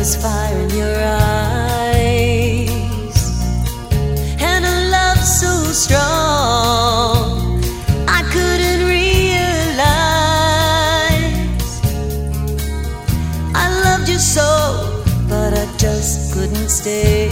was fire in your eyes, and a love so strong I couldn't realize. I loved you so, but I just couldn't stay.